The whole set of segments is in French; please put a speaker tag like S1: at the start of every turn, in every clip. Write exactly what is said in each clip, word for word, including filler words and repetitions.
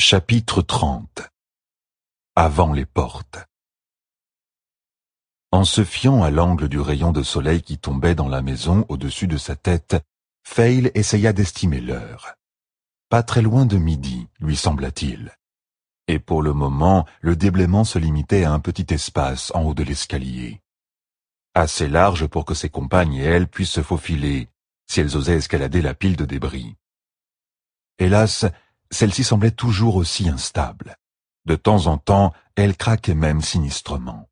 S1: Chapitre trente. Avant les portes. En se fiant à l'angle du rayon de soleil qui tombait dans la maison au-dessus de sa tête, Fail essaya d'estimer l'heure. Pas très loin de midi, lui sembla-t-il. Et pour le moment, le déblaiement se limitait à un petit espace en haut de l'escalier. Assez large pour que ses compagnes et elle puissent se faufiler, si elles osaient escalader la pile de débris. Hélas, celle-ci semblait toujours aussi instable. De temps en temps, elle craquait même sinistrement.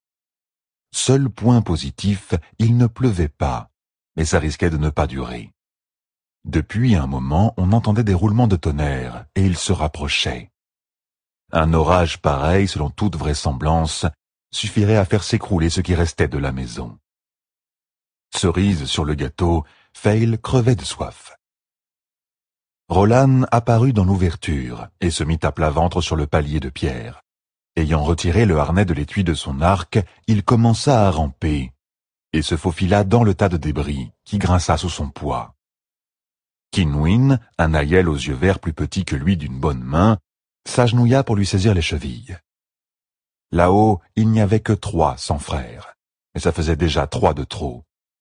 S1: Seul point positif, il ne pleuvait pas, mais ça risquait de ne pas durer. Depuis un moment, on entendait des roulements de tonnerre, et ils se rapprochaient. Un orage pareil, selon toute vraisemblance, suffirait à faire s'écrouler ce qui restait de la maison. Cerise sur le gâteau, Fail crevait de soif. Rolan apparut dans l'ouverture et se mit à plat ventre sur le palier de pierre. Ayant retiré le harnais de l'étui de son arc, il commença à ramper et se faufila dans le tas de débris qui grinça sous son poids. Kinwin, un aïeul aux yeux verts plus petit que lui d'une bonne main, s'agenouilla pour lui saisir les chevilles. Là-haut, il n'y avait que trois sans frères, mais ça faisait déjà trois de trop.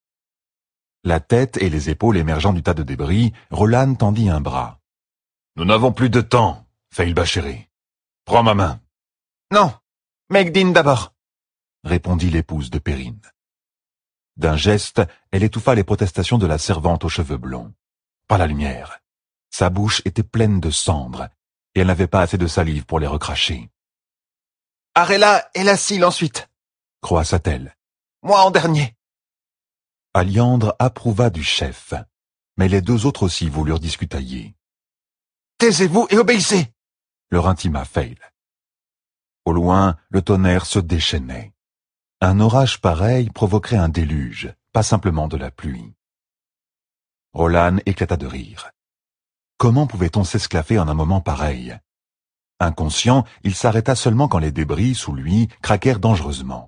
S1: La tête et les épaules émergeant du tas de débris, Rolan tendit un bras. « Nous n'avons plus de temps, Fail Bachéré. Prends ma main. »«
S2: Non, Megdin d'abord, »
S1: répondit l'épouse de Perrine. D'un geste, elle étouffa les protestations de la servante aux cheveux blonds. Pas la lumière. Sa bouche était pleine de cendres, et elle n'avait pas assez de salive pour les recracher.
S2: « Arella et Lacille ensuite, »
S1: croissa-t-elle.
S2: « Moi en dernier. »
S1: Alliandre approuva du chef, mais les deux autres aussi voulurent discutailler.
S2: « Taisez-vous et obéissez »
S1: leur intima Fail. Au loin, le tonnerre se déchaînait. Un orage pareil provoquerait un déluge, pas simplement de la pluie. Rolan éclata de rire. Comment pouvait-on s'esclaffer en un moment pareil? Inconscient, il s'arrêta seulement quand les débris, sous lui, craquèrent dangereusement.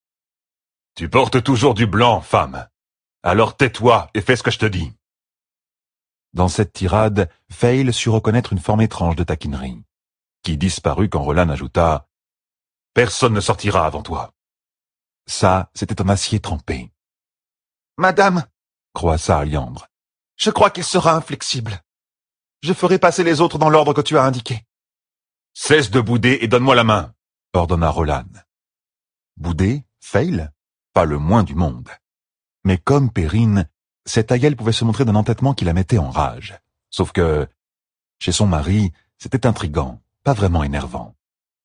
S1: « Tu portes toujours du blanc, femme. Alors tais-toi et fais ce que je te dis. » Dans cette tirade, Fail sut reconnaître une forme étrange de taquinerie, qui disparut quand Rolan ajouta « Personne ne sortira avant toi. » Ça, c'était un acier trempé.
S2: « Madame, »
S1: croissa Alliandre,
S2: « je crois qu'il sera inflexible. Je ferai passer les autres dans l'ordre que tu as indiqué. »«
S1: Cesse de bouder et donne-moi la main, » ordonna Rolan. Bouder, Fail? Pas le moins du monde. Mais comme Perrine, cette aïeule pouvait se montrer d'un entêtement qui la mettait en rage. Sauf que, chez son mari, c'était intriguant, pas vraiment énervant.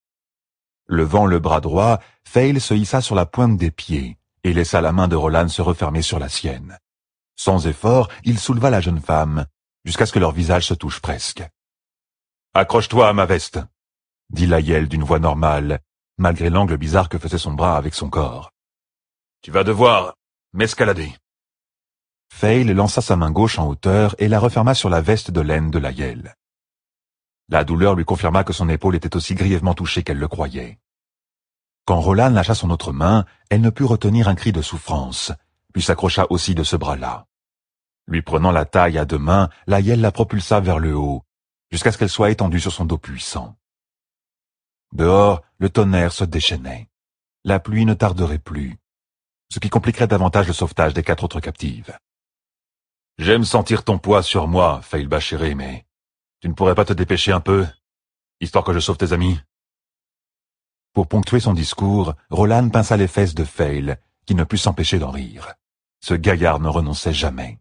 S1: Levant le bras droit, Fail se hissa sur la pointe des pieds et laissa la main de Rolan se refermer sur la sienne. Sans effort, il souleva la jeune femme, jusqu'à ce que leurs visages se touchent presque. « Accroche-toi à ma veste », dit l'aïeule d'une voix normale, malgré l'angle bizarre que faisait son bras avec son corps. « Tu vas devoir m'escalader. » Fail lança sa main gauche en hauteur et la referma sur la veste de laine de l'aïeule. La douleur lui confirma que son épaule était aussi grièvement touchée qu'elle le croyait. Quand Rolan lâcha son autre main, elle ne put retenir un cri de souffrance, puis s'accrocha aussi de ce bras-là. Lui prenant la taille à deux mains, l'aïeule la propulsa vers le haut, jusqu'à ce qu'elle soit étendue sur son dos puissant. Dehors, le tonnerre se déchaînait. La pluie ne tarderait plus, ce qui compliquerait davantage le sauvetage des quatre autres captives. « J'aime sentir ton poids sur moi, Fail Bachéré, mais tu ne pourrais pas te dépêcher un peu, histoire que je sauve tes amis ?» Pour ponctuer son discours, Rolan pinça les fesses de Fail, qui ne put s'empêcher d'en rire. Ce gaillard ne renonçait jamais.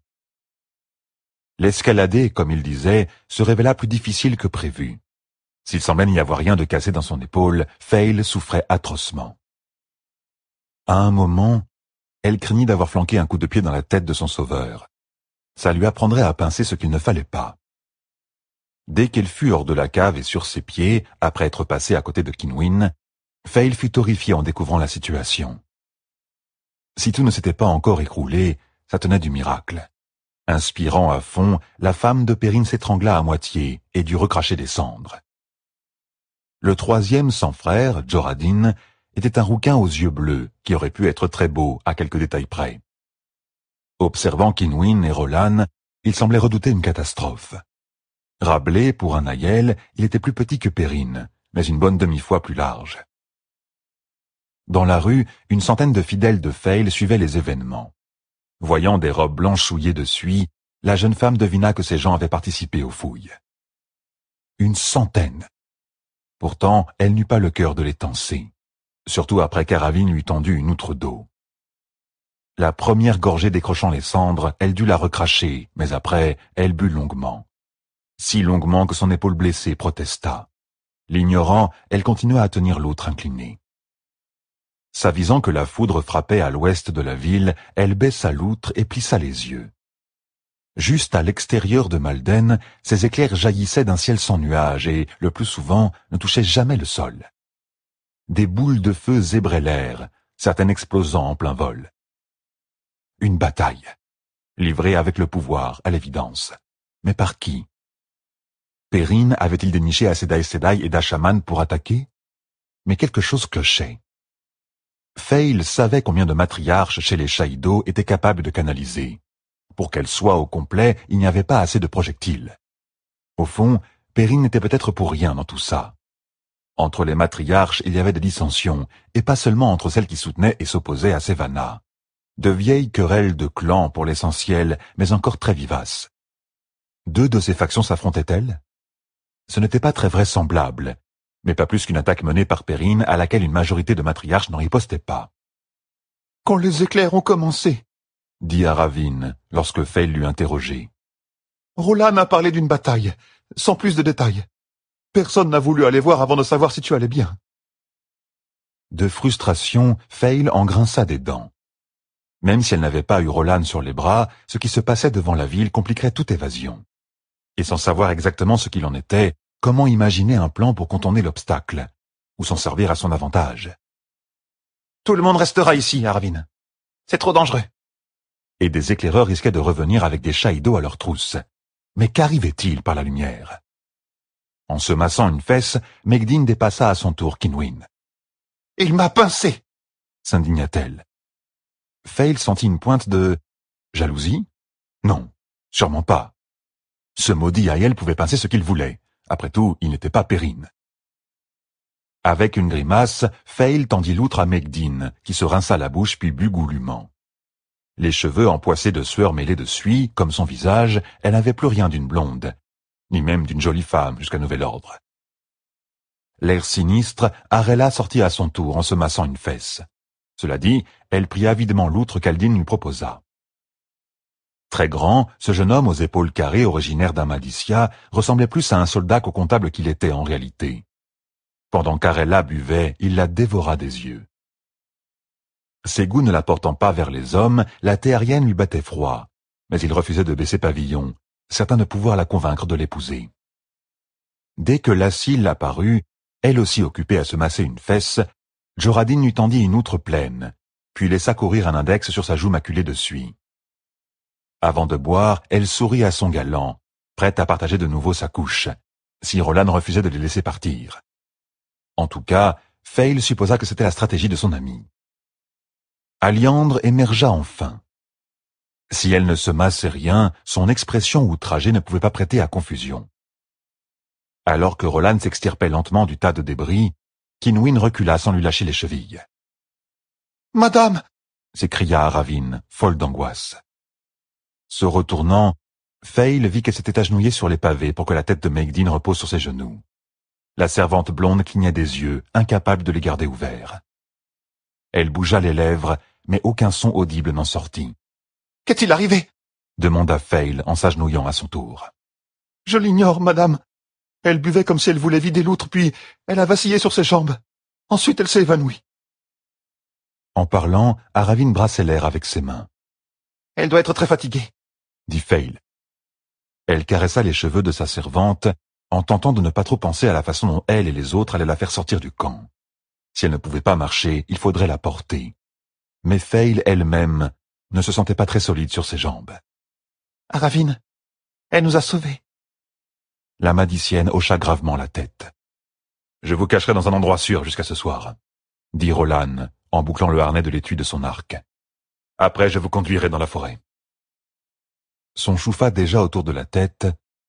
S1: L'escalader, comme il disait, se révéla plus difficile que prévu. S'il semblait n'y avoir rien de cassé dans son épaule, Fail souffrait atrocement. À un moment, elle craignit d'avoir flanqué un coup de pied dans la tête de son sauveur. Ça lui apprendrait à pincer ce qu'il ne fallait pas. Dès qu'elle fut hors de la cave et sur ses pieds, après être passée à côté de Kinwin, Fail fut horrifié en découvrant la situation. Si tout ne s'était pas encore écroulé, ça tenait du miracle. Inspirant à fond, la femme de Perrine s'étrangla à moitié et dut recracher des cendres. Le troisième sans frère, Joradin, était un rouquin aux yeux bleus, qui aurait pu être très beau à quelques détails près. Observant Kinwin et Rolan, il semblait redouter une catastrophe. Rabelais, pour un aïeul, il était plus petit que Périne, mais une bonne demi-fois plus large. Dans la rue, une centaine de fidèles de Feil suivaient les événements. Voyant des robes blanches souillées de suie, la jeune femme devina que ces gens avaient participé aux fouilles. Une centaine. Pourtant, elle n'eut pas le cœur de les tancer, surtout après qu'Aravine lui tendit une outre d'eau. La première gorgée décrochant les cendres, elle dut la recracher, mais après, elle but longuement. Si longuement que son épaule blessée protesta. L'ignorant, elle continua à tenir l'autre inclinée. S'avisant que la foudre frappait à l'ouest de la ville, elle baissa l'outre et plissa les yeux. Juste à l'extérieur de Malden, ces éclairs jaillissaient d'un ciel sans nuages et, le plus souvent, ne touchaient jamais le sol. Des boules de feu zébraient l'air, certaines explosant en plein vol. Une bataille, livrée avec le pouvoir, à l'évidence. Mais par qui? Perrine avait-il déniché assez d'Aes Sedai et d'Ashaman pour attaquer? Mais quelque chose clochait. Feil savait combien de matriarches chez les Shaïdo étaient capables de canaliser. Pour qu'elle soit au complet, il n'y avait pas assez de projectiles. Au fond, Perrine n'était peut-être pour rien dans tout ça. Entre les matriarches, il y avait des dissensions, et pas seulement entre celles qui soutenaient et s'opposaient à Sevanna. De vieilles querelles de clans pour l'essentiel, mais encore très vivaces. Deux de ces factions s'affrontaient-elles? Ce n'était pas très vraisemblable, mais pas plus qu'une attaque menée par Perrine à laquelle une majorité de matriarches n'en ripostait pas.
S2: « Quand les éclairs ont commencé, »
S1: dit Aravine, lorsque Feil l'eut interrogé.
S2: « Rolan a parlé d'une bataille, sans plus de détails. Personne n'a voulu aller voir avant de savoir si tu allais bien. »
S1: De frustration, Feil en grinça des dents. Même si elle n'avait pas eu Rolan sur les bras, ce qui se passait devant la ville compliquerait toute évasion. Et sans savoir exactement ce qu'il en était, comment imaginer un plan pour contourner l'obstacle, ou s'en servir à son avantage?
S2: « Tout le monde restera ici, Aravine. C'est trop dangereux. »
S1: Et des éclaireurs risquaient de revenir avec des Shaïdo à leur trousse. Mais qu'arrivait-il par la lumière? En se massant une fesse, Megdin dépassa à son tour Kinwin.
S2: « Il m'a pincé !»
S1: s'indigna-t-elle. Feil sentit une pointe de jalousie? Non, sûrement pas. Ce maudit Aiel pouvait pincer ce qu'il voulait. Après tout, il n'était pas Perrine. Avec une grimace, Feil tendit l'outre à Megdin, qui se rinça la bouche puis but goulûment. Les cheveux empoissés de sueur mêlée de suie, comme son visage, elle n'avait plus rien d'une blonde, ni même d'une jolie femme jusqu'à nouvel ordre. L'air sinistre, Arella sortit à son tour en se massant une fesse. Cela dit, elle prit avidement l'outre qu'Aldin lui proposa. Très grand, ce jeune homme aux épaules carrées, originaire d'Amadicia, ressemblait plus à un soldat qu'au comptable qu'il était en réalité. Pendant qu'Arella buvait, il la dévora des yeux. Ses goûts ne la portant pas vers les hommes, la théarienne lui battait froid, mais il refusait de baisser pavillon, certain de pouvoir la convaincre de l'épouser. Dès que Lassil apparut, elle aussi occupée à se masser une fesse, Joradin lui tendit une outre pleine, puis laissa courir un index sur sa joue maculée de suie. Avant de boire, elle sourit à son galant, prête à partager de nouveau sa couche, si Rolan refusait de les laisser partir. En tout cas, Feil supposa que c'était la stratégie de son ami. Alliandre émergea enfin. Si elle ne se massait rien, son expression outragée ne pouvait pas prêter à confusion. Alors que Rolan s'extirpait lentement du tas de débris, Kinwin recula sans lui lâcher les chevilles.
S2: « Madame !»
S1: s'écria Aravine, folle d'angoisse. Se retournant, Feil vit qu'elle s'était agenouillée sur les pavés pour que la tête de Megdin repose sur ses genoux. La servante blonde clignait des yeux, incapable de les garder ouverts. Elle bougea les lèvres, mais aucun son audible n'en sortit.
S2: « Qu'est-il arrivé ?»
S1: demanda Feil en s'agenouillant à son tour.
S2: « Je l'ignore, madame. Elle buvait comme si elle voulait vider l'outre, puis elle a vacillé sur ses jambes. Ensuite, elle s'est évanouie. »
S1: En parlant, Aravine brassait l'air avec ses mains.
S2: « Elle doit être très fatiguée, »
S1: dit Feil. Elle caressa les cheveux de sa servante, en tentant de ne pas trop penser à la façon dont elle et les autres allaient la faire sortir du camp. Si elle ne pouvait pas marcher, il faudrait la porter. Mais Feil elle-même ne se sentait pas très solide sur ses jambes.
S2: « Aravine, elle nous a sauvés. »
S1: La magicienne hocha gravement la tête. « Je vous cacherai dans un endroit sûr jusqu'à ce soir, » dit Rolan, en bouclant le harnais de l'étui de son arc. « Après, je vous conduirai dans la forêt. » Son choufa déjà autour de la tête,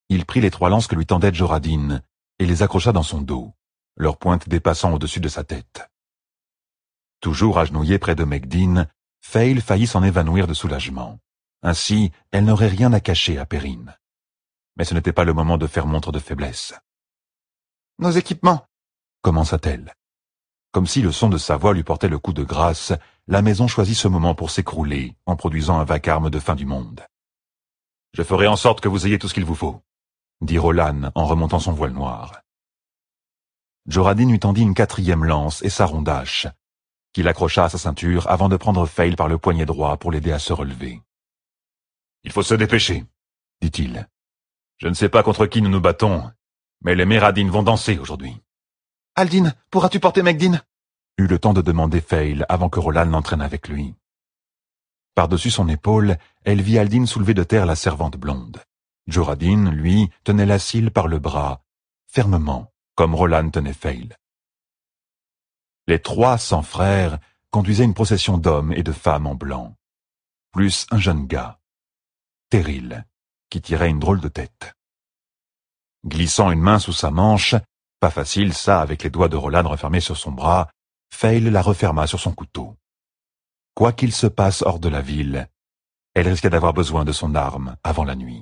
S1: Il prit les trois lances que lui tendait Joradin et les accrocha dans son dos, leur pointe dépassant au-dessus de sa tête. Toujours agenouillée près de Megdin, Feil faillit s'en évanouir de soulagement. Ainsi, elle n'aurait rien à cacher à Perrine. Mais ce n'était pas le moment de faire montre de faiblesse.
S2: « Nos équipements !»
S1: commença-t-elle. Comme si le son de sa voix lui portait le coup de grâce, la maison choisit ce moment pour s'écrouler en produisant un vacarme de fin du monde. « Je ferai en sorte que vous ayez tout ce qu'il vous faut », dit Rolan en remontant son voile noir. Joradin lui tendit une quatrième lance et sa ronde hache, qu'il accrocha à sa ceinture avant de prendre Feil par le poignet droit pour l'aider à se relever. « Il faut se dépêcher, » dit-il. « Je ne sais pas contre qui nous nous battons, mais les Méradines vont danser aujourd'hui. »«
S2: Aldin, pourras-tu porter Megdin ?»
S1: eut le temps de demander Feil avant que Rolan l'entraîne avec lui. Par-dessus son épaule, elle vit Aldin soulever de terre la servante blonde. Joradin, lui, tenait la Scylle par le bras, fermement, comme Rolan tenait Feil. Les trois cents frères conduisaient une procession d'hommes et de femmes en blanc, plus un jeune gars, Terril, qui tirait une drôle de tête. Glissant une main sous sa manche, pas facile ça avec les doigts de Rolan refermés sur son bras, Feil la referma sur son couteau. Quoi qu'il se passe hors de la ville, elle risquait d'avoir besoin de son arme avant la nuit.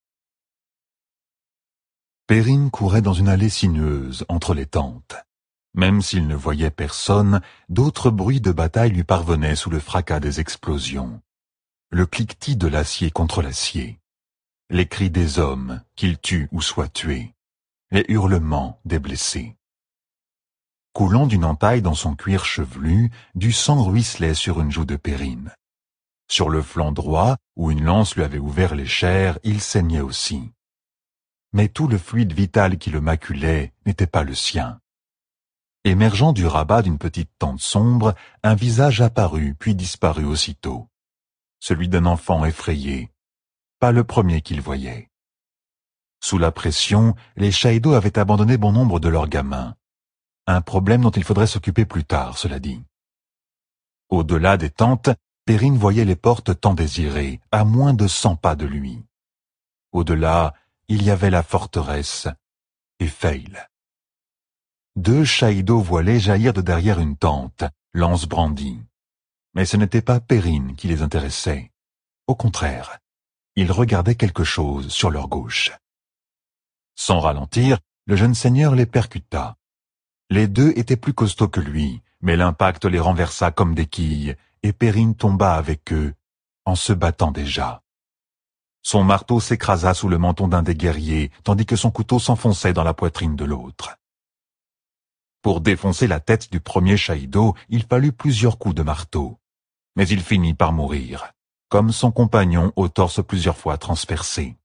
S1: Perrine courait dans une allée sinueuse entre les tentes. Même s'il ne voyait personne, d'autres bruits de bataille lui parvenaient sous le fracas des explosions. Le cliquetis de l'acier contre l'acier, les cris des hommes, qu'ils tuent ou soient tués, les hurlements des blessés. Coulant d'une entaille dans son cuir chevelu, du sang ruisselait sur une joue de Perrine. Sur le flanc droit, où une lance lui avait ouvert les chairs, il saignait aussi. Mais tout le fluide vital qui le maculait n'était pas le sien. Émergeant du rabat d'une petite tente sombre, un visage apparut puis disparut aussitôt. Celui d'un enfant effrayé, pas le premier qu'il voyait. Sous la pression, les Shaïdo avaient abandonné bon nombre de leurs gamins. Un problème dont il faudrait s'occuper plus tard, cela dit. Au-delà des tentes, Perrine voyait les portes tant désirées, à moins de cent pas de lui. Au-delà, il y avait la forteresse et Feil. Deux Shaïdo voilés jaillirent de derrière une tente, lance brandie. Mais ce n'était pas Perrine qui les intéressait. Au contraire, ils regardaient quelque chose sur leur gauche. Sans ralentir, le jeune seigneur les percuta. Les deux étaient plus costauds que lui, mais l'impact les renversa comme des quilles, et Perrine tomba avec eux, en se battant déjà. Son marteau s'écrasa sous le menton d'un des guerriers, tandis que son couteau s'enfonçait dans la poitrine de l'autre. Pour défoncer la tête du premier Shaïdo, il fallut plusieurs coups de marteau. Mais il finit par mourir, comme son compagnon au torse plusieurs fois transpercé.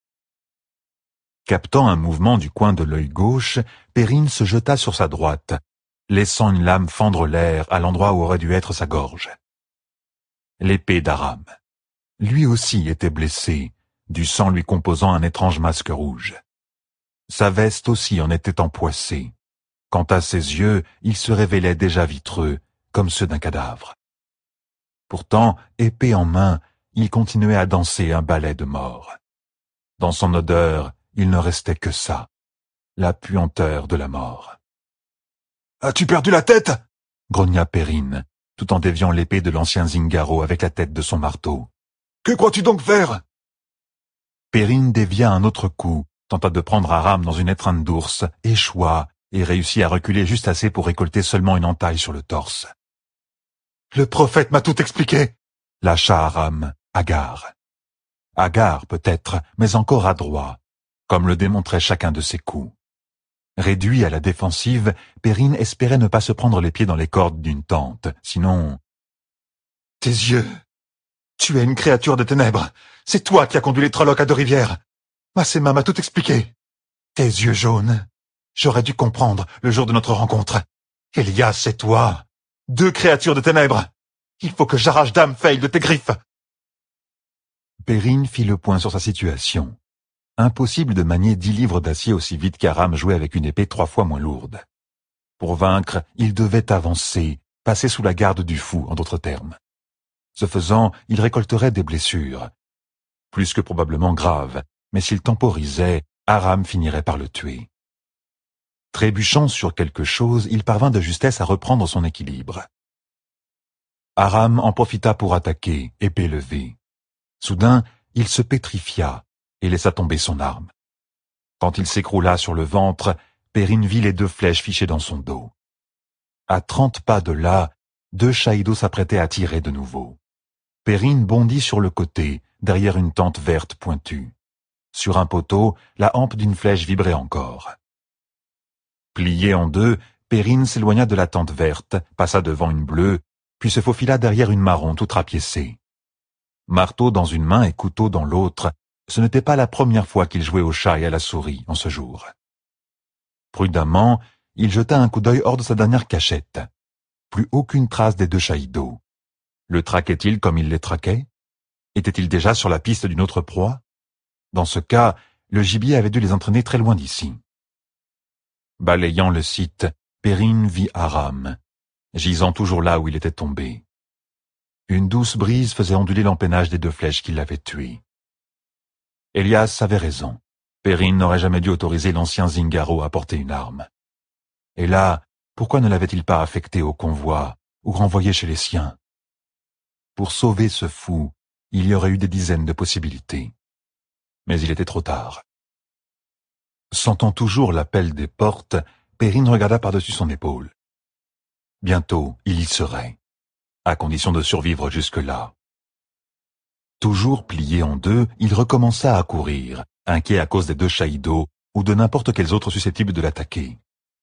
S1: Captant un mouvement du coin de l'œil gauche, Perrine se jeta sur sa droite, laissant une lame fendre l'air à l'endroit où aurait dû être sa gorge. L'épée d'Aram. Lui aussi était blessé, du sang lui composant un étrange masque rouge. Sa veste aussi en était empoissée. Quant à ses yeux, ils se révélaient déjà vitreux, comme ceux d'un cadavre. Pourtant, épée en main, il continuait à danser un ballet de mort. Dans son odeur, il ne restait que ça, la puanteur de la mort. « As-tu perdu la tête ?» grogna Perrine, tout en déviant l'épée de l'ancien Zingaro avec la tête de son marteau. « Que crois-tu donc faire ?» Perrine dévia un autre coup, tenta de prendre Aram dans une étreinte d'ours, échoua et réussit à reculer juste assez pour récolter seulement une entaille sur le torse. « Le prophète m'a tout expliqué !» lâcha Aram, hagard. Hagard peut-être, mais encore adroit, comme le démontrait chacun de ses coups. Réduit à la défensive, Perrine espérait ne pas se prendre les pieds dans les cordes d'une tente, sinon... « Tes yeux, tu es une créature de ténèbres, c'est toi qui as conduit les Trollocs à Deux-Rivières. Massema m'a tout expliqué. Tes yeux jaunes, j'aurais dû comprendre le jour de notre rencontre. Elias, c'est toi, deux créatures de ténèbres. Il faut que j'arrache Dame Feil de tes griffes. » Perrine fit le point sur sa situation. Impossible de manier dix livres d'acier aussi vite qu'Aram jouait avec une épée trois fois moins lourde. Pour vaincre, il devait avancer, passer sous la garde du fou, en d'autres termes. Ce faisant, il récolterait des blessures. Plus que probablement graves, mais s'il temporisait, Aram finirait par le tuer. Trébuchant sur quelque chose, il parvint de justesse à reprendre son équilibre. Aram en profita pour attaquer, épée levée. Soudain, il se pétrifia et laissa tomber son arme. Quand il s'écroula sur le ventre, Perrine vit les deux flèches fichées dans son dos. À trente pas de là, deux chaïdos s'apprêtaient à tirer de nouveau. Perrine bondit sur le côté, derrière une tente verte pointue. Sur un poteau, la hampe d'une flèche vibrait encore. Pliée en deux, Perrine s'éloigna de la tente verte, passa devant une bleue, puis se faufila derrière une marron toute rapiécée. Marteau dans une main et couteau dans l'autre, ce n'était pas la première fois qu'il jouait au chat et à la souris en ce jour. Prudemment, il jeta un coup d'œil hors de sa dernière cachette. Plus aucune trace des deux chaïdos. Le traquait-il comme il les traquait? Était-il déjà sur la piste d'une autre proie? Dans ce cas, le gibier avait dû les entraîner très loin d'ici. Balayant le site, Perrine vit Aram, gisant toujours là où il était tombé. Une douce brise faisait onduler l'empennage des deux flèches qui l'avaient tué. Elias avait raison. Perrine n'aurait jamais dû autoriser l'ancien Zingaro à porter une arme. Et là, pourquoi ne l'avait-il pas affecté au convoi ou renvoyé chez les siens? Pour sauver ce fou, il y aurait eu des dizaines de possibilités. Mais il était trop tard. Sentant toujours l'appel des portes, Perrine regarda par-dessus son épaule. Bientôt, il y serait, à condition de survivre jusque-là. Toujours plié en deux, il recommença à courir, inquiet à cause des deux chaïdos ou de n'importe quels autres susceptibles de l'attaquer.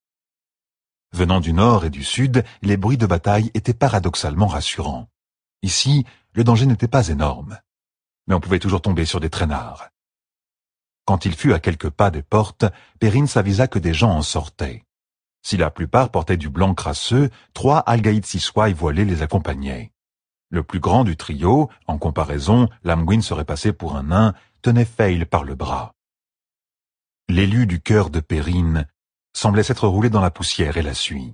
S1: Venant du nord et du sud, les bruits de bataille étaient paradoxalement rassurants. Ici, le danger n'était pas énorme, mais on pouvait toujours tomber sur des traînards. Quand il fut à quelques pas des portes, Perrine s'avisa que des gens en sortaient. Si la plupart portaient du blanc crasseux, trois algaïdes sissois voilés les accompagnaient. Le plus grand du trio, en comparaison, l'Amwin serait passé pour un nain, tenait Feil par le bras. L'élu du cœur de Perrine semblait s'être roulé dans la poussière et la suie.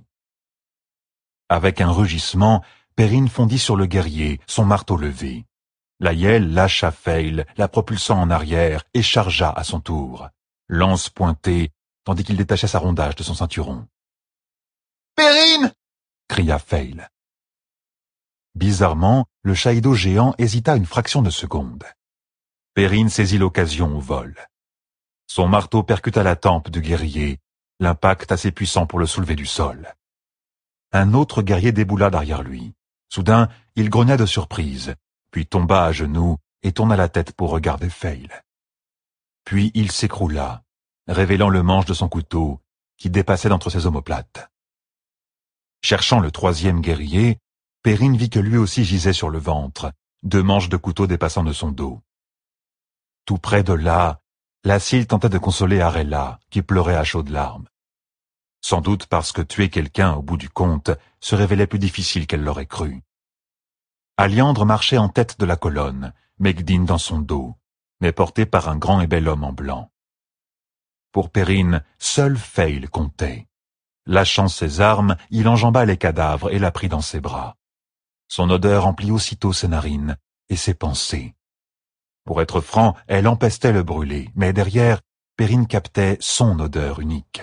S1: Avec un rugissement, Perrine fondit sur le guerrier, son marteau levé. L'aïeul lâcha Feil, la propulsant en arrière, et chargea à son tour, lance pointée, tandis qu'il détachait sa rondage de son ceinturon.
S2: « Perrine !»
S1: cria Feil. Bizarrement, le chaïdo géant hésita une fraction de seconde. Perrine saisit l'occasion au vol. Son marteau percuta la tempe du guerrier, l'impact assez puissant pour le soulever du sol. Un autre guerrier déboula derrière lui. Soudain, il grogna de surprise, puis tomba à genoux et tourna la tête pour regarder Feil. Puis il s'écroula, révélant le manche de son couteau, qui dépassait d'entre ses omoplates. Cherchant le troisième guerrier, Perrine vit que lui aussi gisait sur le ventre, deux manches de couteau dépassant de son dos. Tout près de là, Lacile tentait de consoler Arella, qui pleurait à chaudes larmes. Sans doute parce que tuer quelqu'un au bout du compte se révélait plus difficile qu'elle l'aurait cru. Aliandre marchait en tête de la colonne, Megdine dans son dos, mais porté par un grand et bel homme en blanc. Pour Perrine, seul Feil comptait. Lâchant ses armes, il enjamba les cadavres et la prit dans ses bras. Son odeur emplit aussitôt ses narines et ses pensées. Pour être franc, elle empestait le brûlé, mais derrière, Perrine captait son odeur unique.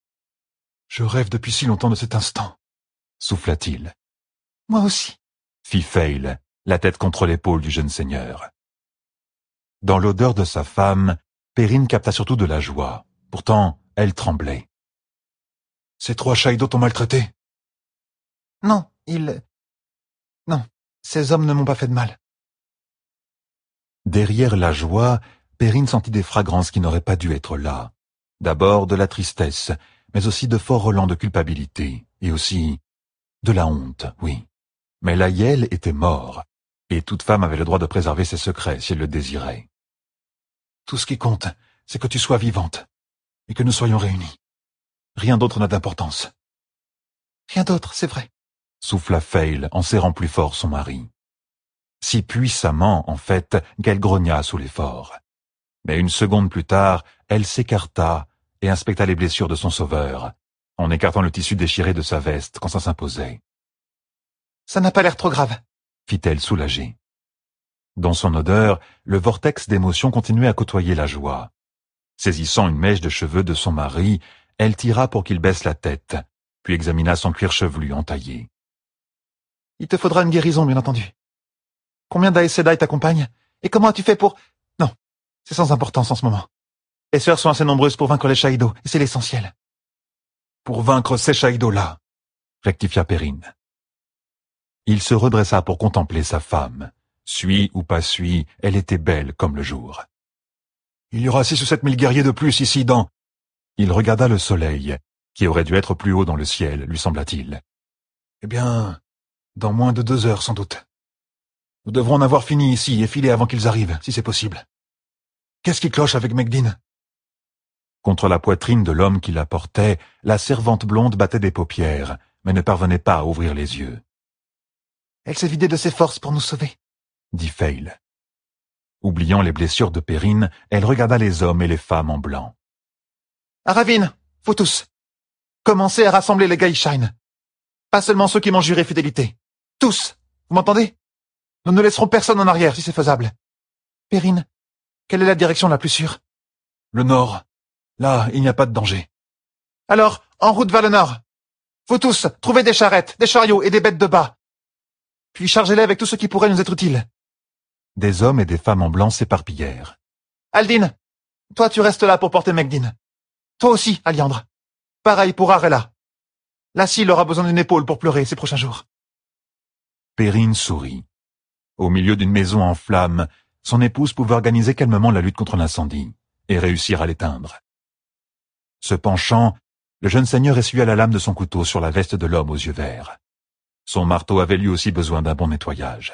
S1: « Je rêve depuis si longtemps de cet instant, » souffla-t-il.
S2: « Moi aussi, »
S1: fit Feil, la tête contre l'épaule du jeune seigneur. Dans l'odeur de sa femme, Perrine capta surtout de la joie. Pourtant, elle tremblait. « Ces trois chaïdos t'ont maltraité ?»«
S2: Non, ils... Non, ces hommes ne m'ont pas fait de mal. »
S1: Derrière la joie, Perrine sentit des fragrances qui n'auraient pas dû être là. D'abord de la tristesse, mais aussi de forts relents de culpabilité, et aussi de la honte, oui. Mais l'aïeul était mort, et toute femme avait le droit de préserver ses secrets si elle le désirait. Tout ce qui compte, c'est que tu sois vivante, et que nous soyons réunis. Rien d'autre n'a d'importance.
S2: Rien d'autre, c'est vrai,
S1: souffla Feil en serrant plus fort son mari. Si puissamment, en fait, qu'elle grogna sous l'effort. Mais une seconde plus tard, elle s'écarta et inspecta les blessures de son sauveur, en écartant le tissu déchiré de sa veste quand ça s'imposait.
S2: « Ça n'a pas l'air trop grave, »
S1: fit-elle soulagée. Dans son odeur, le vortex d'émotions continuait à côtoyer la joie. Saisissant une mèche de cheveux de son mari, elle tira pour qu'il baisse la tête, puis examina son cuir chevelu entaillé.
S2: « Il te faudra une guérison, bien entendu. Combien d'Aes Sedai t'accompagnent? Et comment as-tu fait pour... Non, c'est sans importance en ce moment. Les sœurs sont assez nombreuses pour vaincre les Shaido, et c'est l'essentiel. »«
S1: Pour vaincre ces Shaido-là, » rectifia Perrine. Il se redressa pour contempler sa femme. Suie ou pas suie, elle était belle comme le jour. « Il y aura six ou sept mille guerriers de plus ici dans... » Il regarda le soleil, qui aurait dû être plus haut dans le ciel, lui sembla-t-il. « Eh bien, dans moins de deux heures sans doute. Nous devrons en avoir fini ici et filer avant qu'ils arrivent, si c'est possible. Qu'est-ce qui cloche avec Megdin ?» Contre la poitrine de l'homme qui la portait, la servante blonde battait des paupières, mais ne parvenait pas à ouvrir les yeux.
S2: « Elle s'est vidée de ses forces pour nous sauver, »
S1: dit Feil. Oubliant les blessures de Perrine, elle regarda les hommes et les femmes en blanc.
S2: « Aravin, vous tous, commencez à rassembler les Gaishain. Pas seulement ceux qui m'ont juré fidélité. Tous, vous m'entendez? Nous ne laisserons personne en arrière si c'est faisable. Perrine, quelle est la direction la plus sûre?
S1: Le nord. Là, il n'y a pas de danger.
S2: Alors, en route vers le nord. Vous tous, trouvez des charrettes, des chariots et des bêtes de bas. Puis chargez-les avec tout ce qui pourrait nous être utile.
S1: Des hommes et des femmes en blanc s'éparpillèrent.
S2: Aldine, toi tu restes là pour porter Megdin. Toi aussi, Aliandre. Pareil pour Arella. Lassil aura besoin d'une épaule pour pleurer ces prochains jours.
S1: Perrine sourit. Au milieu d'une maison en flammes, son épouse pouvait organiser calmement la lutte contre l'incendie et réussir à l'éteindre. Se penchant, le jeune seigneur essuya la lame de son couteau sur la veste de l'homme aux yeux verts. Son marteau avait lui aussi besoin d'un bon nettoyage.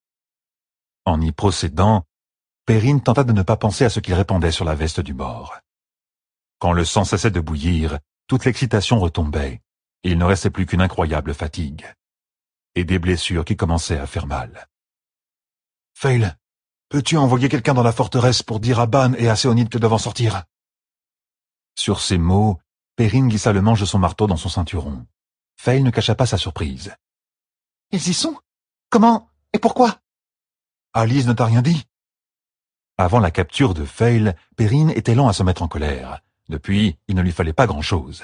S1: En y procédant, Perrine tenta de ne pas penser à ce qu'il répandait sur la veste du mort. Quand le sang cessait de bouillir, toute l'excitation retombait, et il ne restait plus qu'une incroyable fatigue, et des blessures qui commençaient à faire mal. « Feil, peux-tu envoyer quelqu'un dans la forteresse pour dire à Ban et à Séonide que devant sortir ?» Sur ces mots, Perrine glissa le manche de son marteau dans son ceinturon. Feil ne cacha pas sa surprise.
S2: « Ils y sont? Comment et pourquoi ?»
S1: Alice ne t'a rien dit? Avant la capture de Feil, Perrine était lent à se mettre en colère. Depuis, il ne lui fallait pas grand-chose.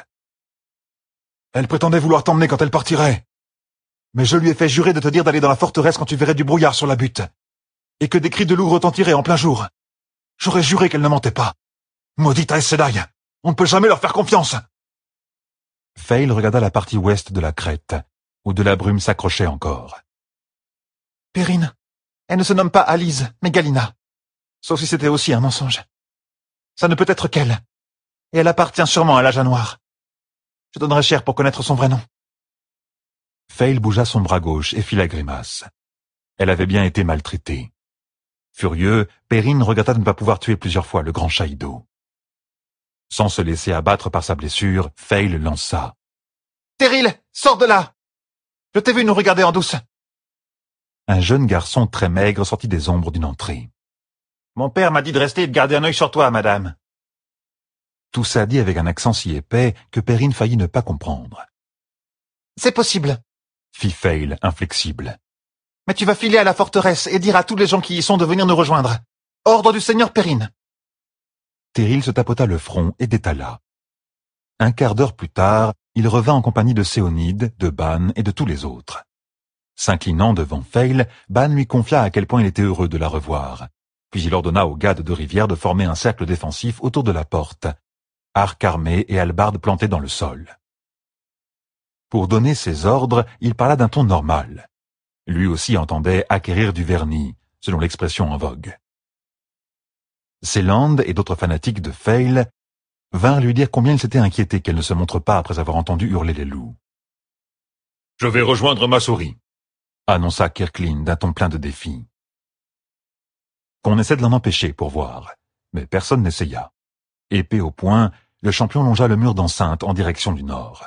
S1: Elle prétendait vouloir t'emmener quand elle partirait. Mais je lui ai fait jurer de te dire d'aller dans la forteresse quand tu verrais du brouillard sur la butte, et que des cris de loup retentiraient en plein jour. J'aurais juré qu'elle ne mentait pas. Maudite Aes Sedai, on ne peut jamais leur faire confiance. Feil regarda la partie ouest de la crête, où de la brume s'accrochait encore.
S2: Perrine, elle ne se nomme pas Alice, mais Galina. Sauf si c'était aussi un mensonge. Ça ne peut être qu'elle. Et elle appartient sûrement à l'âge noir. Je donnerais cher pour connaître son vrai nom.
S1: Feil bougea son bras gauche et fit la grimace. Elle avait bien été maltraitée. Furieux, Perrine regretta de ne pas pouvoir tuer plusieurs fois le grand Shaido. Sans se laisser abattre par sa blessure, Feil lança.
S2: « Terril, sors de là! Je t'ai vu nous regarder en douce. »
S1: Un jeune garçon très maigre sortit des ombres d'une entrée.
S2: « Mon père m'a dit de rester et de garder un œil sur toi, madame. »
S1: Tout ça dit avec un accent si épais que Perrine faillit ne pas comprendre.
S2: « C'est possible, »
S1: fit Feil, inflexible.
S2: « Mais tu vas filer à la forteresse et dire à tous les gens qui y sont de venir nous rejoindre. Ordre du seigneur Perrine. »
S1: Terril se tapota le front et détala. Un quart d'heure plus tard, il revint en compagnie de Séonide, de Ban et de tous les autres. S'inclinant devant Feil, Ban lui confia à quel point il était heureux de la revoir. Puis il ordonna aux gardes de rivière de former un cercle défensif autour de la porte, arc armé et hallebarde plantée dans le sol. Pour donner ses ordres, il parla d'un ton normal. Lui aussi entendait acquérir du vernis, selon l'expression en vogue. Seland et d'autres fanatiques de Feil vinrent lui dire combien il s'était inquiété qu'elle ne se montre pas après avoir entendu hurler les loups. « Je vais rejoindre ma souris », annonça Kirklin d'un ton plein de défi. Qu'on essaie de l'en empêcher pour voir, mais personne n'essaya. Épée au poing, le champion longea le mur d'enceinte en direction du nord.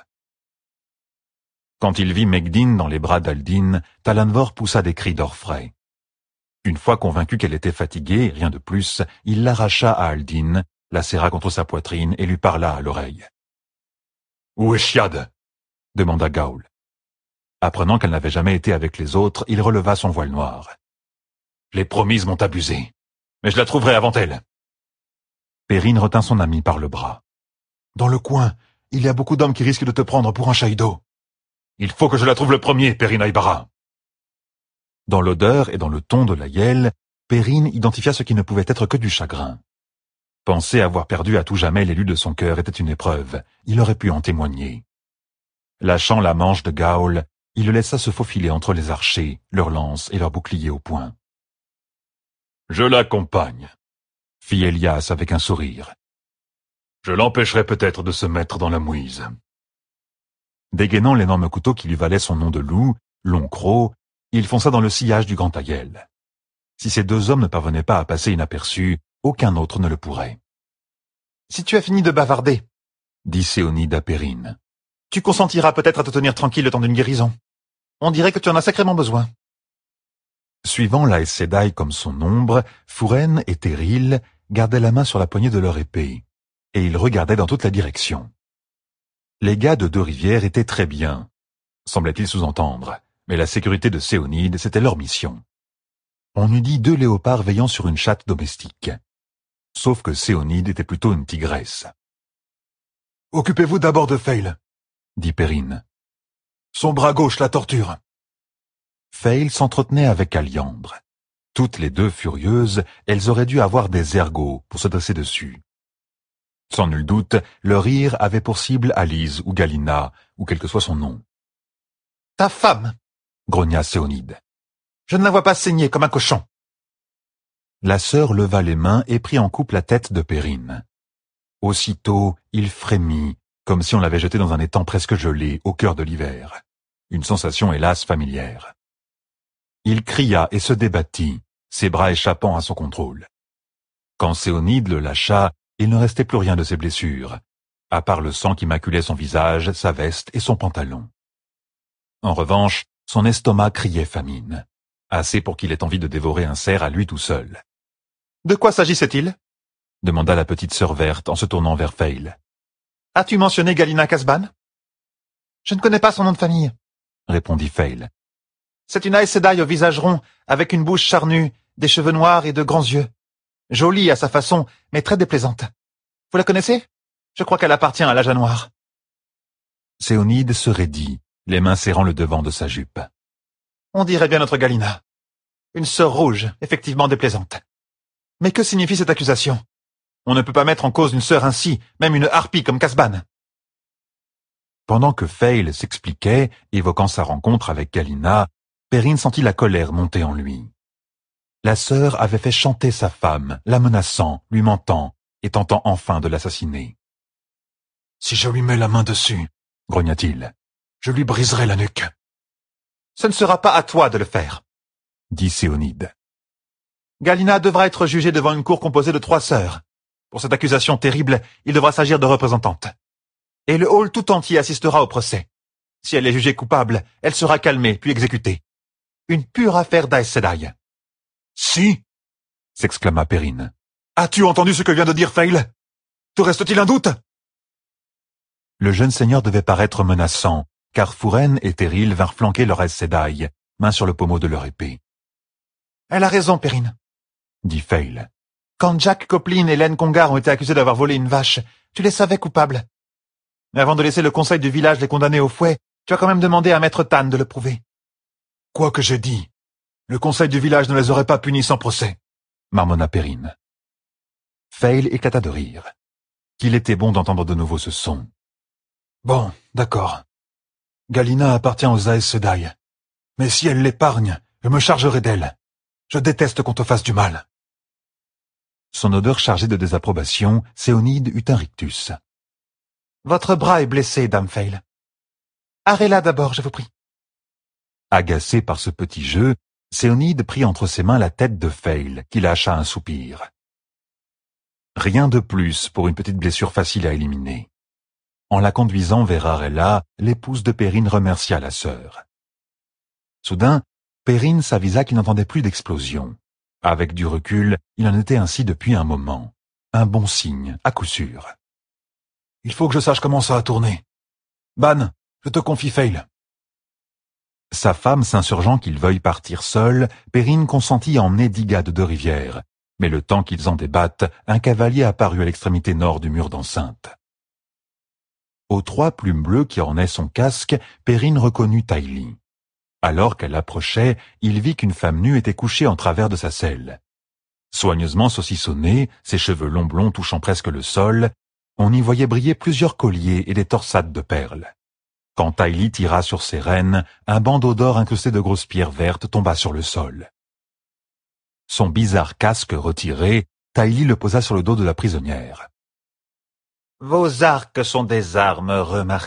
S1: Quand il vit Megdin dans les bras d'Aldine, Talanvor poussa des cris d'orfraie. Une fois convaincu qu'elle était fatiguée, rien de plus, il l'arracha à Aldine, la serra contre sa poitrine et lui parla à l'oreille. « Où est Chiad ?» demanda Gaul. Apprenant qu'elle n'avait jamais été avec les autres, il releva son voile noir. « Les promises m'ont abusé, mais je la trouverai avant elle. » Perrine retint son ami par le bras.
S2: Dans le coin, il y a beaucoup d'hommes qui risquent de te prendre pour un Shaido.
S1: Il faut que je la trouve le premier, Perrine Aibara. Dans l'odeur et dans le ton de l'aïeul, Perrine identifia ce qui ne pouvait être que du chagrin. Penser avoir perdu à tout jamais l'élu de son cœur était une épreuve, il aurait pu en témoigner. Lâchant la manche de Gaol, il le laissa se faufiler entre les archers, leurs lances et leurs boucliers au poing. « Je l'accompagne », fit Elias avec un sourire. « Je l'empêcherai peut-être de se mettre dans la mouise. » Dégainant l'énorme couteau qui lui valait son nom de loup, long croc, il fonça dans le sillage du grand aïeul. Si ces deux hommes ne parvenaient pas à passer inaperçus, aucun autre ne le pourrait.
S2: « Si tu as fini de bavarder, »
S1: dit Séonide à Perrine,
S2: « tu consentiras peut-être à te tenir tranquille le temps d'une guérison. On dirait que tu en as sacrément besoin. »
S1: Suivant la Aes Sedai comme son ombre, Fouren et Terril gardaient la main sur la poignée de leur épée, et ils regardaient dans toute la direction. Les gars de Deux-Rivières étaient très bien, semblait-il sous-entendre, mais la sécurité de Séonide, c'était leur mission. On eût dit deux léopards veillant sur une chatte domestique. Sauf que Séonide était plutôt une tigresse.
S2: « Occupez-vous d'abord de Fail, »
S1: dit Perrine.
S2: « Son bras gauche la torture. »
S1: Fail s'entretenait avec Alliambre. Toutes les deux furieuses, elles auraient dû avoir des ergots pour se dresser dessus. Sans nul doute, leur rire avait pour cible Alice ou Galina, ou quel que soit son nom.
S2: « Ta femme !»
S1: grogna Séonide.
S2: « Je ne la vois pas saigner comme un cochon. »
S1: La sœur leva les mains et prit en coupe la tête de Perrine. Aussitôt, il frémit, comme si on l'avait jeté dans un étang presque gelé, au cœur de l'hiver. Une sensation hélas familière. Il cria et se débattit, ses bras échappant à son contrôle. Quand Séonide le lâcha, il ne restait plus rien de ses blessures, à part le sang qui maculait son visage, sa veste et son pantalon. En revanche, son estomac criait famine, assez pour qu'il ait envie de dévorer un cerf à lui tout seul.
S2: « De quoi s'agissait-il »
S1: demanda la petite sœur verte en se tournant vers Fail.
S2: « As-tu mentionné Galina Casban ?»« Je ne connais pas son nom de famille, »
S1: répondit Fail.
S2: « C'est une Aes Sedai au visage rond, avec une bouche charnue, des cheveux noirs et de grands yeux. Jolie à sa façon, mais très déplaisante. Vous la connaissez? Je crois qu'elle appartient à l'âge noir. »
S1: Séonide se raidit, les mains serrant le devant de sa jupe.
S2: « On dirait bien notre Galina. Une sœur rouge, effectivement déplaisante. Mais que signifie cette accusation? On ne peut pas mettre en cause une sœur ainsi, même une harpie comme Casban. »
S1: Pendant que Fail s'expliquait, évoquant sa rencontre avec Galina, Perrine sentit la colère monter en lui. La sœur avait fait chanter sa femme, la menaçant, lui mentant, et tentant enfin de l'assassiner.
S2: « Si je lui mets la main dessus, » grogna-t-il, « je lui briserai la nuque. »« Ce ne sera pas à toi de le faire, »
S1: dit Séonide.
S2: « Galina devra être jugée devant une cour composée de trois sœurs. Pour cette accusation terrible, il devra s'agir de représentante. Et le hall tout entier assistera au procès. Si elle est jugée coupable, elle sera calmée, puis exécutée. Une pure affaire d'Aes Sedai. »« Si !»
S1: s'exclama Perrine.
S2: « As-tu entendu ce que vient de dire Fail? Te reste-t-il un doute ?»
S1: Le jeune seigneur devait paraître menaçant, car Fouren et Terril vinrent flanquer leur Aes Sedai, main sur le pommeau de leur épée.
S2: « Elle a raison, Perrine, »
S1: dit Fail.
S2: « Quand Jack Coplin et Len Congar ont été accusés d'avoir volé une vache, tu les savais coupables. Mais avant de laisser le conseil du village les condamner au fouet, tu as quand même demandé à Maître Tan de le prouver. »« Quoi que j'ai dit, le conseil du village ne les aurait pas punis sans procès, »
S1: marmonna Perrine. Fail éclata de rire. Qu'il était bon d'entendre de nouveau ce son.
S2: « Bon, d'accord. Galina appartient aux Aes Sedai. Mais si elle l'épargne, je me chargerai d'elle. Je déteste qu'on te fasse du mal. »
S1: Son odeur chargée de désapprobation, Séonide eut un rictus.
S2: « Votre bras est blessé, dame Fail. Arrêtez-la d'abord, je vous prie. »
S1: Agacé par ce petit jeu, Séonide prit entre ses mains la tête de Fail, qui lâcha un soupir. Rien de plus pour une petite blessure facile à éliminer. En la conduisant vers Arella, l'épouse de Perrine remercia la sœur. Soudain, Perrine s'avisa qu'il n'entendait plus d'explosion. Avec du recul, il en était ainsi depuis un moment. Un bon signe, à coup sûr.
S2: « Il faut que je sache comment ça a tourné. Ban, je te confie Fail. »
S1: Sa femme s'insurgeant qu'il veuille partir seul, Perrine consentit à emmener Diga de Deux-Rivières, Mais le temps qu'ils en débattent, un cavalier apparut à l'extrémité nord du mur d'enceinte. Aux trois plumes bleues qui ornaient son casque, Perrine reconnut Tylee. Alors qu'elle approchait, il vit qu'une femme nue était couchée en travers de sa selle. Soigneusement saucissonnée, ses cheveux longs blonds touchant presque le sol, on y voyait briller plusieurs colliers et des torsades de perles. Quand Tylee tira sur ses rênes, un bandeau d'or incrusté de grosses pierres vertes tomba sur le sol. Son bizarre casque retiré, Tylee le posa sur le dos de la prisonnière.
S2: « Vos arcs sont des armes remarquables, »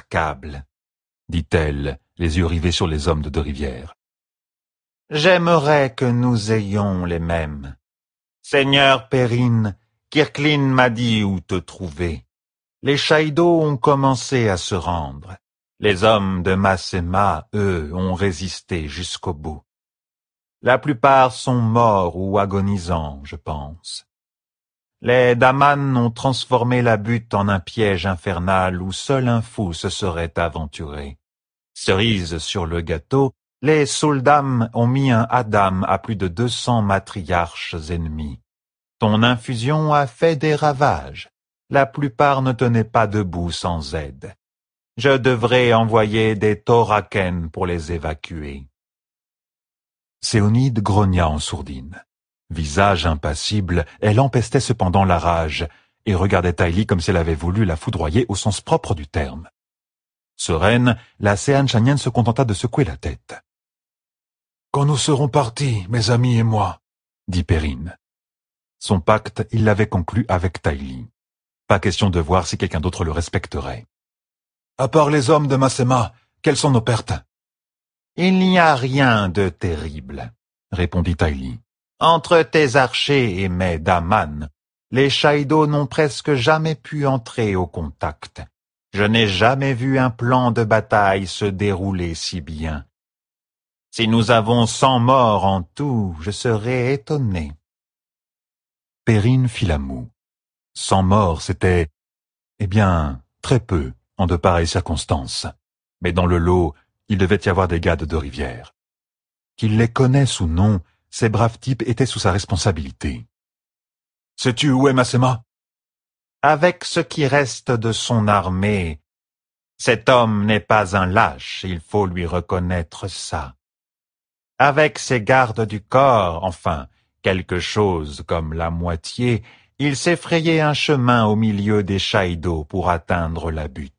S1: dit-elle, les yeux rivés sur les hommes de Deux-Rivières.
S2: « J'aimerais que nous ayons les mêmes. Seigneur Perrine, Kirklin m'a dit où te trouver. Les Shaido ont commencé à se rendre. Les hommes de Masema, eux, ont résisté jusqu'au bout. La plupart sont morts ou agonisants, je pense. Les Daman ont transformé la butte en un piège infernal où seul un fou se serait aventuré. Cerise sur le gâteau, les Soldam ont mis un Adam à plus de deux cents matriarches ennemis. Ton infusion a fait des ravages. La plupart ne tenaient pas debout sans aide. Je devrais envoyer des Thoraken pour les évacuer.
S1: Séonide grogna en sourdine. Visage impassible, elle empestait cependant la rage et regardait Tylee comme si elle avait voulu la foudroyer au sens propre du terme. Sereine, la Sean Chanienne se contenta de secouer la tête. « Quand nous serons partis, mes amis et moi, » dit Perrine. Son pacte, il l'avait conclu avec Tylee. Pas question de voir si quelqu'un d'autre le respecterait. « À part les hommes de Masema, quelles sont nos pertes ?»«
S2: Il n'y a rien de terrible, »
S1: répondit Tylee.
S2: « Entre tes archers et mes Daman, les Shaido n'ont presque jamais pu entrer au contact. Je n'ai jamais vu un plan de bataille se dérouler si bien. Si nous avons cent morts en tout, je serais étonné. »
S1: Perrine fit la moue. Cent morts, c'était, eh bien, très peu en de pareilles circonstances. Mais dans le lot, il devait y avoir des gars de Deux-Rivières. Qu'il les connaisse ou non, ces braves types étaient sous sa responsabilité. « Sais-tu où est Masema ?»«
S2: Avec ce qui reste de son armée, cet homme n'est pas un lâche, il faut lui reconnaître ça. Avec ses gardes du corps, enfin, quelque chose comme la moitié, il s'est frayé un chemin au milieu des Shaido pour atteindre la butte. »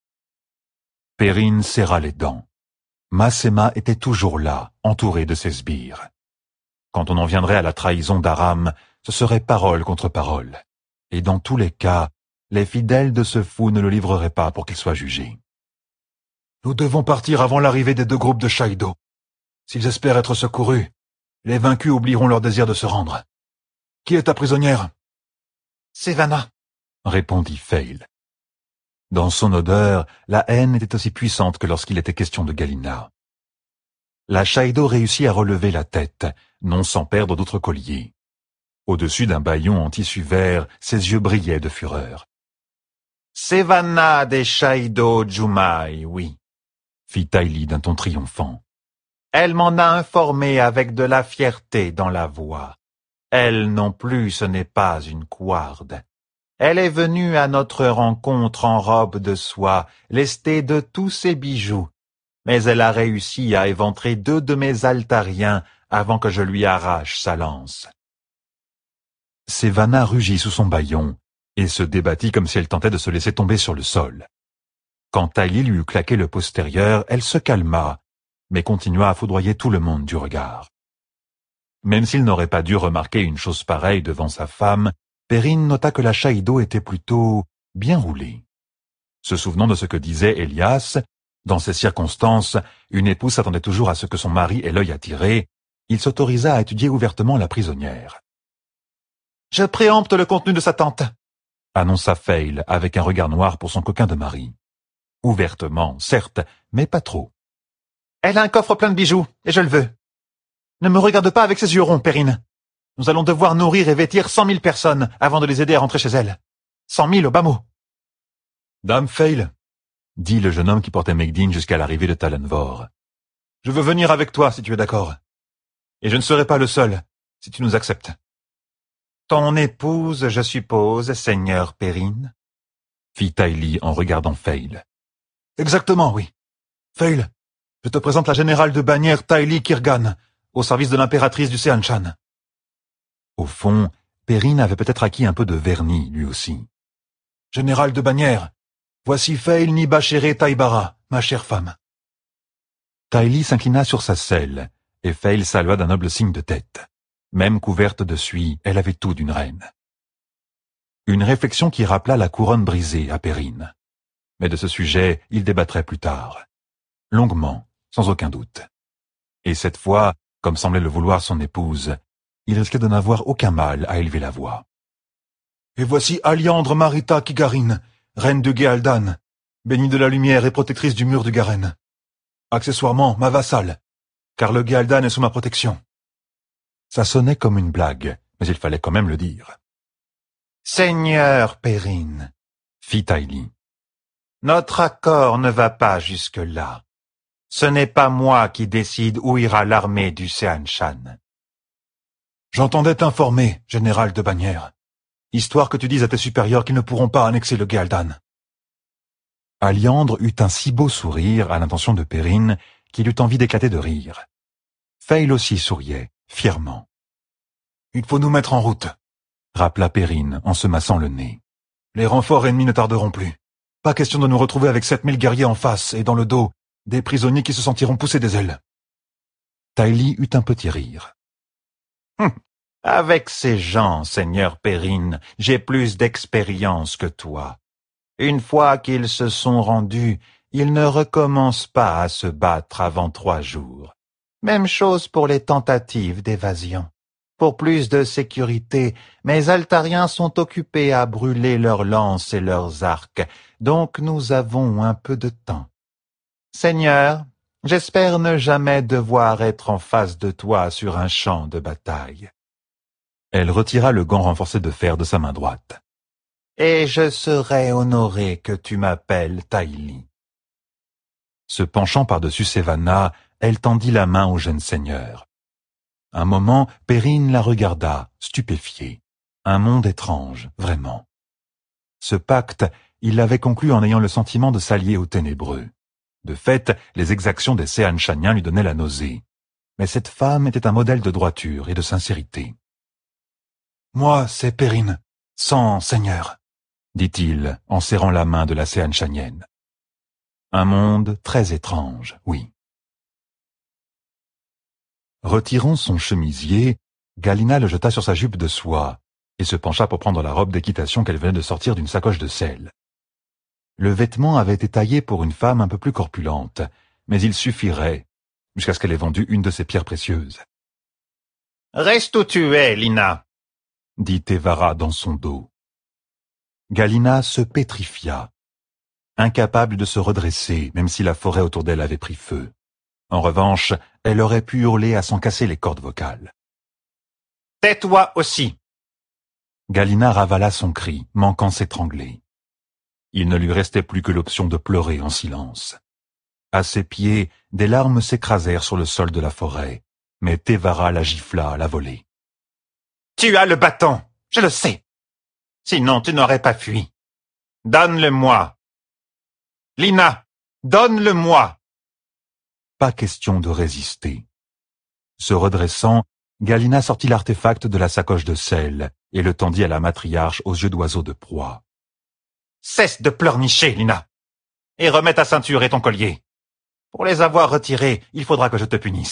S1: Perrine serra les dents. Masema était toujours là, entouré de ses sbires. Quand on en viendrait à la trahison d'Aram, ce serait parole contre parole. Et dans tous les cas, les fidèles de ce fou ne le livreraient pas pour qu'il soit jugé. « Nous devons partir avant l'arrivée des deux groupes de Shaido. S'ils espèrent être secourus, les vaincus oublieront leur désir de se rendre. Qui est ta prisonnière ?»«
S2: C'est Vanna, »
S1: répondit Fail. Dans son odeur, la haine était aussi puissante que lorsqu'il était question de Galina. La Shaido réussit à relever la tête, non sans perdre d'autres colliers. Au-dessus d'un bâillon en tissu vert, ses yeux brillaient de fureur.
S2: « C'est Vanna des Shaido Jumai, oui, »
S1: fit Tylee d'un ton triomphant.
S2: « Elle m'en a informé avec de la fierté dans la voix. Elle non plus, ce n'est pas une couarde. Elle est venue à notre rencontre en robe de soie, lestée de tous ses bijoux, mais elle a réussi à éventrer deux de mes altariens avant que je lui arrache sa lance. »
S1: Sévana rugit sous son bâillon et se débattit comme si elle tentait de se laisser tomber sur le sol. Quand Tylee lui eut claqué le postérieur, elle se calma, mais continua à foudroyer tout le monde du regard. Même s'il n'aurait pas dû remarquer une chose pareille devant sa femme, Perrine nota que la Shaido était plutôt bien roulée. Se souvenant de ce que disait Elias, dans ces circonstances, une épouse s'attendait toujours à ce que son mari ait l'œil attiré, il s'autorisa à étudier ouvertement la prisonnière.
S2: « Je préempte le contenu de sa tente, »
S1: annonça Fail avec un regard noir pour son coquin de mari. Ouvertement, certes, mais pas trop.
S2: « Elle a un coffre plein de bijoux, et je le veux. Ne me regarde pas avec ses yeux ronds, Perrine. Nous allons devoir nourrir et vêtir cent mille personnes avant de les aider à rentrer chez elles. Cent mille au bas mot. »«
S1: Dame Fail, » dit le jeune homme qui portait Megdin jusqu'à l'arrivée de Talanvor. « Je veux venir avec toi si tu es d'accord. Et je ne serai pas le seul, si tu nous acceptes. »
S2: Ton épouse, je suppose, seigneur Perrine?
S1: Fit Ty Lee en regardant Fail.
S2: Exactement, oui. Fail, je te présente la générale de bannière Ty Lee Kirgan, au service de l'impératrice du Seanchan.
S1: Au fond, Perrine avait peut-être acquis un peu de vernis, lui aussi.
S2: Général de bannière, voici Fail Nibachere Taibara, ma chère femme.
S1: Ty Lee s'inclina sur sa selle, et Fail salua d'un noble signe de tête. Même couverte de suie, elle avait tout d'une reine. Une réflexion qui rappela la couronne brisée à Perrine. Mais de ce sujet, il débattrait plus tard. Longuement, sans aucun doute. Et cette fois, comme semblait le vouloir son épouse, il risquait de n'avoir aucun mal à élever la voix.
S2: Et voici Aliandre Marita Kigarine, reine de Géaldan, bénie de la lumière et protectrice du mur de Garen. Accessoirement, ma vassale, car le Géaldan est sous ma protection.
S1: Ça sonnait comme une blague, mais il fallait quand même le dire.
S2: Seigneur Perrine,
S1: fit Ty Lee.
S2: Notre accord ne va pas jusque-là. Ce n'est pas moi qui décide où ira l'armée du Seanchan. J'entendais t'informer, général de bannière, histoire que tu dises à tes supérieurs qu'ils ne pourront pas annexer le Géaldan.
S1: Aliandre eut un si beau sourire à l'intention de Perrine qu'il eut envie d'éclater de rire. Fail aussi souriait, fièrement.
S2: Il faut nous mettre en route,
S1: rappela Perrine en se massant le nez.
S2: Les renforts ennemis ne tarderont plus. Pas question de nous retrouver avec sept mille guerriers en face et dans le dos, des prisonniers qui se sentiront pousser des ailes.
S1: Ty Lee eut un petit rire.
S2: Hum, avec ces gens, seigneur Perrine, j'ai plus d'expérience que toi. Une fois qu'ils se sont rendus, ils ne recommencent pas à se battre avant trois jours. Même chose pour les tentatives d'évasion. Pour plus de sécurité, mes Altariens sont occupés à brûler leurs lances et leurs arcs, donc nous avons un peu de temps. Seigneur, j'espère ne jamais devoir être en face de toi sur un champ de bataille.
S1: Elle retira le gant renforcé de fer de sa main droite.
S2: Et je serai honoré que tu m'appelles Ty Lee.
S1: Se penchant par-dessus ses vannas, elle tendit la main au jeune seigneur. Un moment, Perrine la regarda, stupéfiée. Un monde étrange, vraiment. Ce pacte, il l'avait conclu en ayant le sentiment de s'allier aux ténébreux. De fait, les exactions des Seanchaniens lui donnaient la nausée. Mais cette femme était un modèle de droiture et de sincérité.
S2: « Moi, c'est Perrine, sans seigneur, »
S1: dit-il en serrant la main de la Seanchanienne. Un monde très étrange, oui. Retirant son chemisier, Galina le jeta sur sa jupe de soie et se pencha pour prendre la robe d'équitation qu'elle venait de sortir d'une sacoche de sel. Le vêtement avait été taillé pour une femme un peu plus corpulente, mais il suffirait, jusqu'à ce qu'elle ait vendu une de ses pierres précieuses.
S2: « Reste où tu es, Lina !»
S1: dit Tevara dans son dos. Galina se pétrifia, incapable de se redresser, même si la forêt autour d'elle avait pris feu. En revanche, elle aurait pu hurler à s'en casser les cordes vocales.
S2: « Tais-toi aussi !»
S1: Galina ravala son cri, manquant s'étrangler. Il ne lui restait plus que l'option de pleurer en silence. À ses pieds, des larmes s'écrasèrent sur le sol de la forêt, mais Tevara la gifla à la volée.
S2: « Tu as le bâton, je le sais. Sinon tu n'aurais pas fui. Donne-le-moi. Lina, donne-le-moi. »
S1: Pas question de résister. Se redressant, Galina sortit l'artefact de la sacoche de sel et le tendit à la matriarche aux yeux d'oiseau de proie.
S2: « Cesse de pleurnicher, Lina, et remets ta ceinture et ton collier. Pour les avoir retirés, il faudra que je te punisse. »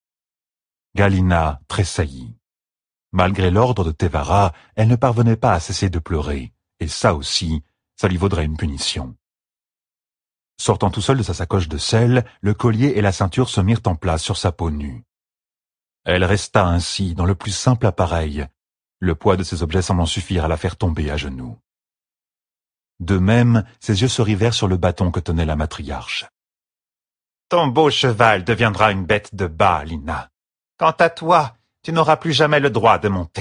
S1: Galina tressaillit. Malgré l'ordre de Tevara, elle ne parvenait pas à cesser de pleurer, et ça aussi, ça lui vaudrait une punition. Sortant tout seul de sa sacoche de sel, le collier et la ceinture se mirent en place sur sa peau nue. Elle resta ainsi dans le plus simple appareil, le poids de ces objets semblant suffire à la faire tomber à genoux. De même, ses yeux se rivèrent sur le bâton que tenait la matriarche.
S2: « Ton beau cheval deviendra une bête de bas, Lina. Quant à toi, tu n'auras plus jamais le droit de monter. »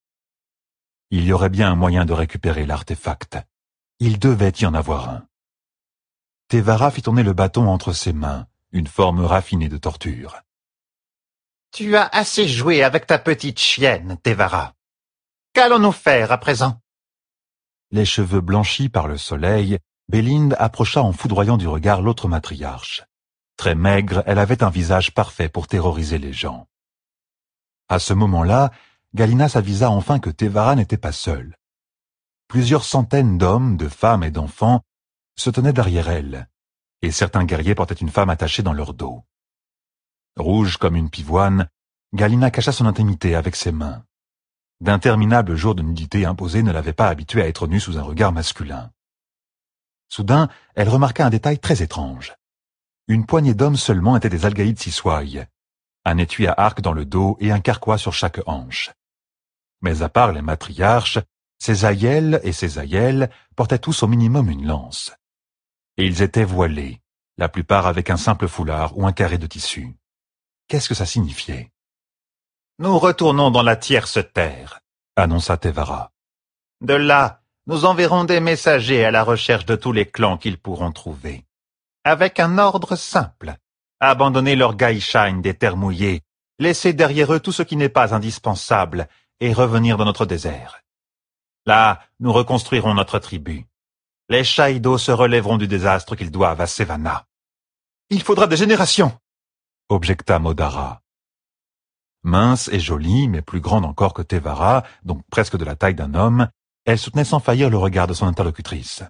S1: Il y aurait bien un moyen de récupérer l'artefact. Il devait y en avoir un. Tevara fit tourner le bâton entre ses mains, une forme raffinée de torture.
S2: « Tu as assez joué avec ta petite chienne, Tevara. Qu'allons-nous faire à présent?
S1: Les cheveux blanchis par le soleil, Bélinde approcha en foudroyant du regard l'autre matriarche. Très maigre, elle avait un visage parfait pour terroriser les gens. À ce moment-là, Galina s'avisa enfin que Tevara n'était pas seule. Plusieurs centaines d'hommes, de femmes et d'enfants se tenaient derrière elle, et certains guerriers portaient une femme attachée dans leur dos. Rouge comme une pivoine, Galina cacha son intimité avec ses mains. D'interminables jours de nudité imposés ne l'avaient pas habituée à être nue sous un regard masculin. Soudain, elle remarqua un détail très étrange. Une poignée d'hommes seulement étaient des algaïdes siswaï, un étui à arc dans le dos et un carquois sur chaque hanche. Mais à part les matriarches, ses aïels et ses aïelles portaient tous au minimum une lance. Et ils étaient voilés, la plupart avec un simple foulard ou un carré de tissu. Qu'est-ce que ça signifiait?
S2: Nous retournons dans la tierce terre,
S1: annonça Tevara.
S2: De là, nous enverrons des messagers à la recherche de tous les clans qu'ils pourront trouver. Avec un ordre simple. Abandonner leurs gaïshines des terres mouillées, laisser derrière eux tout ce qui n'est pas indispensable et revenir dans notre désert. Là, nous reconstruirons notre tribu. Les Shaido se relèveront du désastre qu'ils doivent à Sevana. Il faudra des générations,
S1: objecta Modara. Mince et jolie, mais plus grande encore que Tevara, donc presque de la taille d'un homme, elle soutenait sans faillir le regard de son interlocutrice.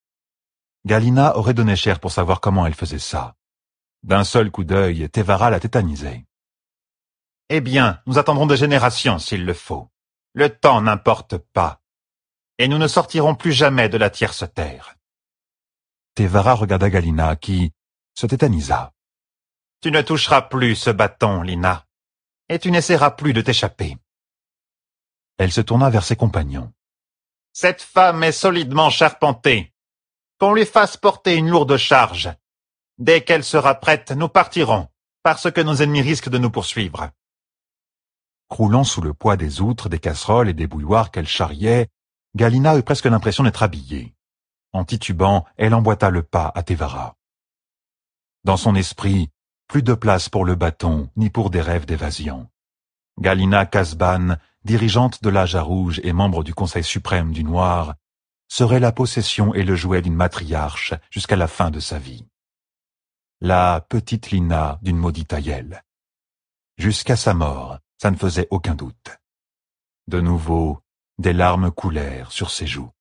S1: Galina aurait donné cher pour savoir comment elle faisait ça. D'un seul coup d'œil, Tevara la tétanisait.
S2: Eh bien, nous attendrons des générations s'il le faut. Le temps n'importe pas. Et nous ne sortirons plus jamais de la tierce terre.
S1: Tevara regarda Galina, qui se tétanisa.
S2: Tu ne toucheras plus ce bâton, Lina, et tu n'essaieras plus de t'échapper.
S1: Elle se tourna vers ses compagnons.
S2: Cette femme est solidement charpentée. Qu'on lui fasse porter une lourde charge. Dès qu'elle sera prête, nous partirons, parce que nos ennemis risquent de nous poursuivre.
S1: Croulant sous le poids des outres, des casseroles et des bouilloires qu'elle charriait, Galina eut presque l'impression d'être habillée. En titubant, elle emboîta le pas à Tevara. Dans son esprit, plus de place pour le bâton, ni pour des rêves d'évasion. Galina Casban, dirigeante de l'Âge à Rouge et membre du Conseil suprême du Noir, serait la possession et le jouet d'une matriarche jusqu'à la fin de sa vie. La petite Lina d'une maudite aïeule. Jusqu'à sa mort, ça ne faisait aucun doute. De nouveau, des larmes coulèrent sur ses joues.